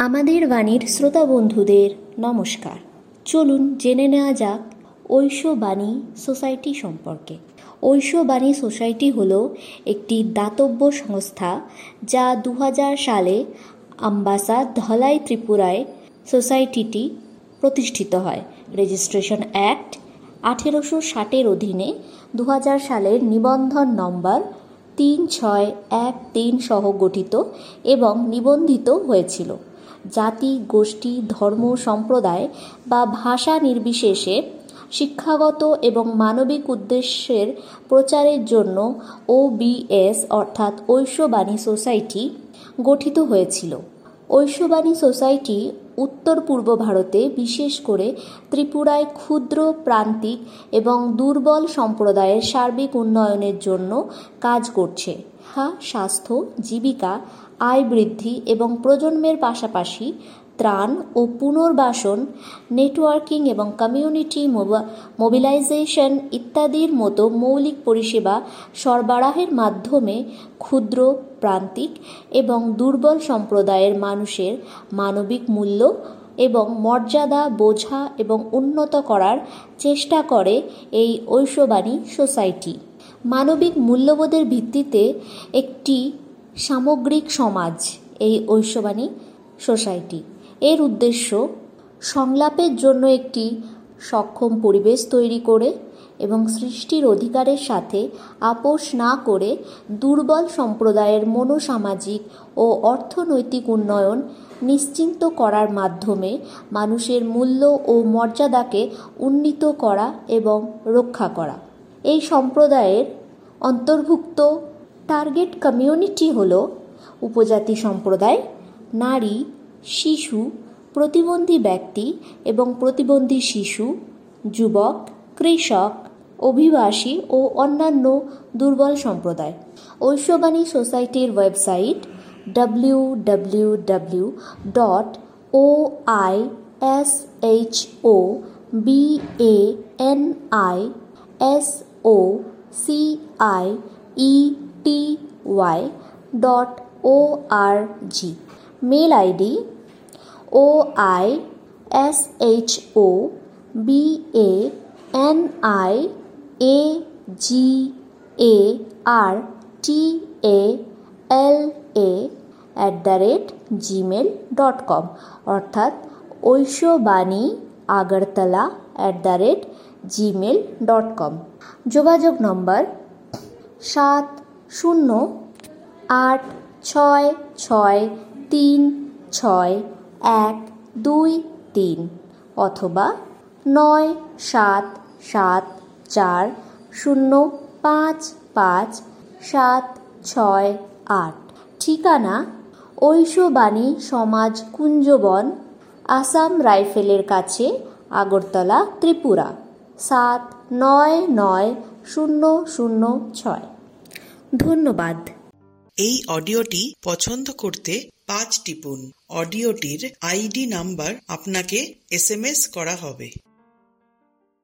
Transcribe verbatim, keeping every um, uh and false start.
আমাদের বাণীর শ্রোতা বন্ধুদের নমস্কার। চলুন জেনে নেওয়া যাক ঐশবাণী সোসাইটি সম্পর্কে। ঐশবাণী সোসাইটি হলো একটি দাতব্য সংস্থা যা দু হাজার সালে আমবাসা ধলাই ত্রিপুরায় সোসাইটিটি প্রতিষ্ঠিত হয়। রেজিস্ট্রেশন অ্যাক্ট আঠেরোশো ষাটের অধীনে দু হাজার সালের নিবন্ধন নম্বর তিন ছয় এক তিন সহ গঠিত এবং নিবন্ধিত হয়েছিল। জাতি, গোষ্ঠী, ধর্ম, সম্প্রদায় বা ভাষা নির্বিশেষে শিক্ষাগত এবং মানবিক উদ্দেশ্যের প্রচারের জন্য ও বি এস অর্থাৎ ঐশবাণী সোসাইটি গঠিত হয়েছিল। ঐশবাণী সোসাইটি উত্তর পূর্ব ভারতে, বিশেষ করে ত্রিপুরায় ক্ষুদ্র, প্রান্তিক এবং দুর্বল সম্প্রদায়ের সার্বিক উন্নয়নের জন্য কাজ করছে। শিক্ষা, স্বাস্থ্য, জীবিকা, আয় বৃদ্ধি এবং প্রজন্মের পাশাপাশি ত্রাণ ও পুনর্বাসন, নেটওয়ার্কিং এবং কমিউনিটি মোবিলাইজেশন ইত্যাদির মতো মৌলিক পরিষেবা সরবরাহের মাধ্যমে ক্ষুদ্র, প্রান্তিক এবং দুর্বল সম্প্রদায়ের মানুষের মানবিক মূল্য এবং মর্যাদা বোঝা এবং উন্নত করার চেষ্টা করে এই ঐশবাণী সোসাইটি। মানবিক মূল্যবোধের ভিত্তিতে একটি সামগ্রিক সমাজ এই ঐশবাণী সোসাইটি। এর উদ্দেশ্য সংলাপের জন্য একটি সক্ষম পরিবেশ তৈরি করে এবং সৃষ্টির অধিকারের সাথে আপোষ না করে দুর্বল সম্প্রদায়ের মনোসামাজিক ও অর্থনৈতিক উন্নয়ন নিশ্চিত করার মাধ্যমে মানুষের মূল্য ও মর্যাদাকে উন্নীত করা এবং রক্ষা করা। এই সম্প্রদায়ের অন্তর্ভুক্ত টার্গেট কমিউনিটি হল উপজাতি সম্প্রদায়, নারী, শিশু, প্রতিবন্ধী ব্যক্তি এবং প্রতিবন্ধী শিশু, যুবক, কৃষক, অভিবাসী ও অন্যান্য দুর্বল সম্প্রদায়। ঐশবাণী সোসাইটির website W W W dot O I S H O B A N I S O C I E T Y dot O R G. Mail ID O I S H O B A N I A G A R T A L A at the rate Gmail dot com অর্থাৎ Oishobani Agartala at the rate Gmail dot com. যোগাযোগ নম্বর সাত শূন্য আট ছয় ছয় তিন ছয় এক দুই তিন অথবা নয় সাত সাত চার শূন্য পাঁচ পাঁচ সাত ছয় আট। ঠিকানা ঐশবাণী সমাজ কুঞ্জবন, আসাম রাইফেলের কাছে, আগরতলা, ত্রিপুরা সাত নয় নয় শূন্য শূন্য ছয়। ধন্যবাদ। এই অডিওটি পছন্দ করতে পাঁচ টিপুন। অডিওটির আইডি নাম্বার আপনাকে এস এম এস করা হবে।